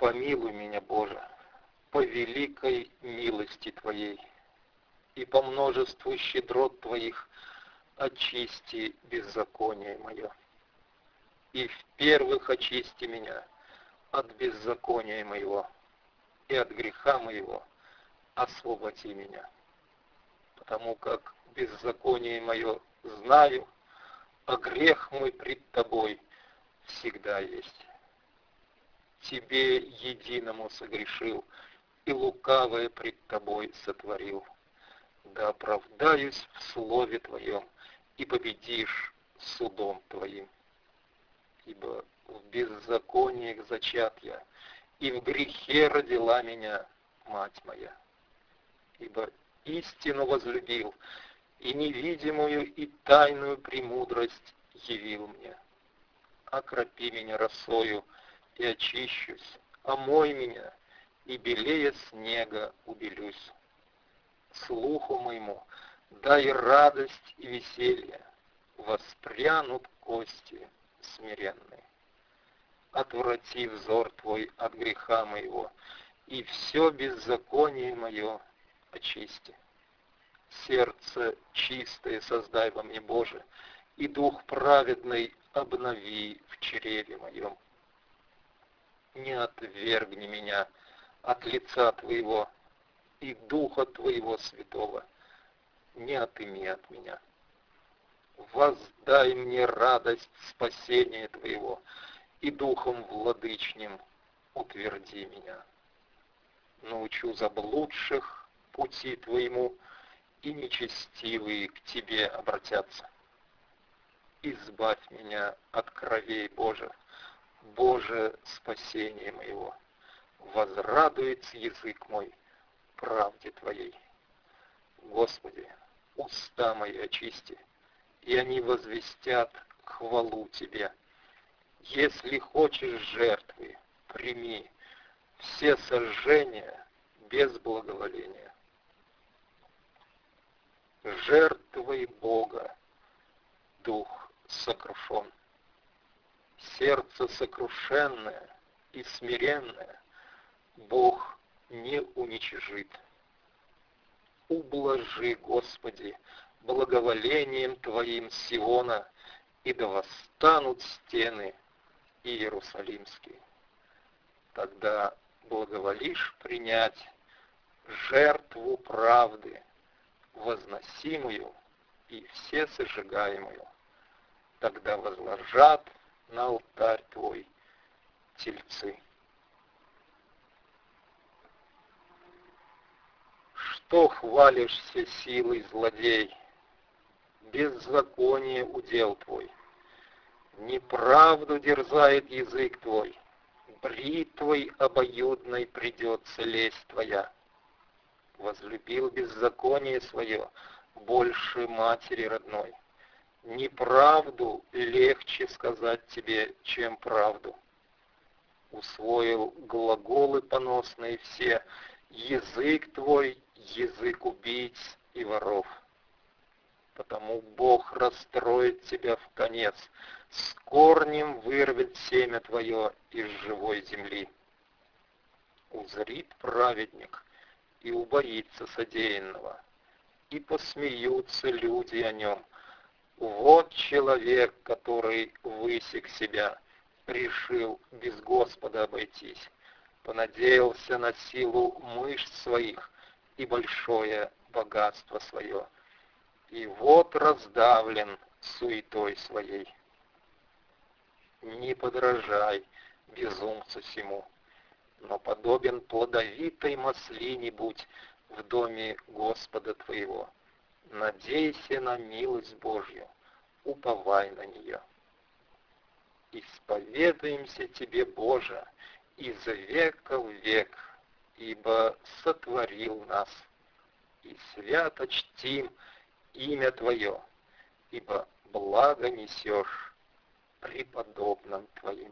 помилуй меня, Боже, по великой милости Твоей, и по множеству щедрот Твоих очисти беззаконие мое. И в первых очисти меня от беззакония моего, и от греха моего освободи меня. Потому как беззаконие мое знаю, а грех мой пред Тобой всегда есть. Тебе единому согрешил, и лукавое пред Тобой сотворил. Да оправдаюсь в слове Твоем, и победишь судом Твоим. Ибо в беззакониях зачат я, и в грехе родила меня мать моя. Ибо истину возлюбил, и невидимую, и тайную премудрость явил мне. Окропи меня росою, и очищусь, омой меня, и белее снега убелюсь. Слуху моему дай радость и веселье, воспрянут кости смиренные. Отврати взор Твой от греха моего, и все беззаконие мое очисти. Сердце чистое создай во мне, Боже, и дух праведный обнови в чреве моем. Не отвергни меня от лица Твоего, и Духа Твоего Святого не отыми от меня. Воздай мне радость спасения Твоего, и Духом Владычним утверди меня. Научу заблудших пути Твоему, и нечестивые к Тебе обратятся. Избавь меня от кровей Божьих, Боже, спасение моего. Возрадуется язык мой правде Твоей. Господи, уста мои очисти, и они возвестят хвалу Тебе. Если хочешь жертвы, прими все сожжения без благоволения. Жертвой Бога дух сокрушен, сердце сокрушенное и смиренное Бог не уничижит. Ублажи, Господи, благоволением Твоим Сиона, и да восстанут стены иерусалимские. Тогда благоволишь принять жертву правды, возносимую и все сожигаемую. Тогда возложат на алтарь Твой тельцы. Что хвалишься силой, злодей? Беззаконие удел Твой. Неправду дерзает язык Твой. Бритвой обоюдной придется лесть Твоя. Возлюбил беззаконие свое больше матери родной. Неправду легче сказать тебе, чем правду. Усвоил глаголы поносные все, язык твой — язык убийц и воров. Потому Бог расстроит тебя в конец, с корнем вырвет семя твое из живой земли. Узрит праведник и убоится содеянного, и посмеются люди о нем. Вот человек, который высек себя, решил без Господа обойтись, понадеялся на силу мышц своих и большое богатство свое, и вот раздавлен суетой своей. Не подражай безумцу сему, но подобен плодовитой маслине будь в доме Господа твоего. Надейся на милость Божью, уповай на нее. Исповедуемся Тебе, Боже, из века в век, ибо сотворил нас, и свято чтим имя Твое, ибо благо несешь преподобным Твоим.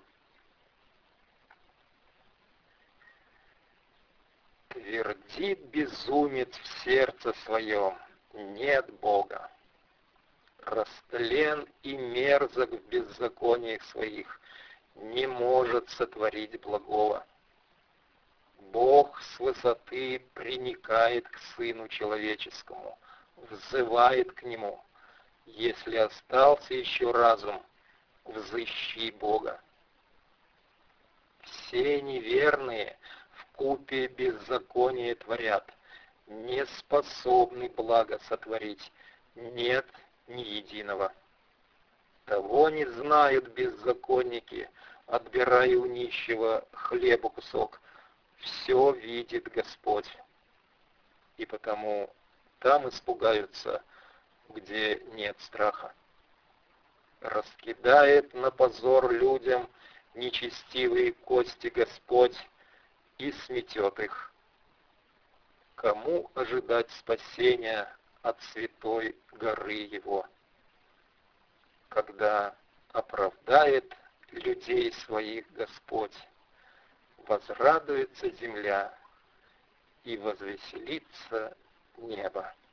Твердит безумец в сердце своем: нет Бога. Растлен и мерзок в беззакониях своих, не может сотворить благого. Бог с высоты приникает к Сыну Человеческому, взывает к Нему. Если остался еще разум, взыщи Бога. Все неверные вкупе беззаконие творят, не способны благо сотворить, нет ни единого. Того не знают беззаконники, отбирая у нищего хлеба кусок. Все видит Господь, и потому там испугаются, где нет страха. Раскидает на позор людям нечестивые кости Господь и сметет их. Кому ожидать спасения от святой горы Его, когда оправдает людей своих Господь, возрадуется земля и возвеселится небо.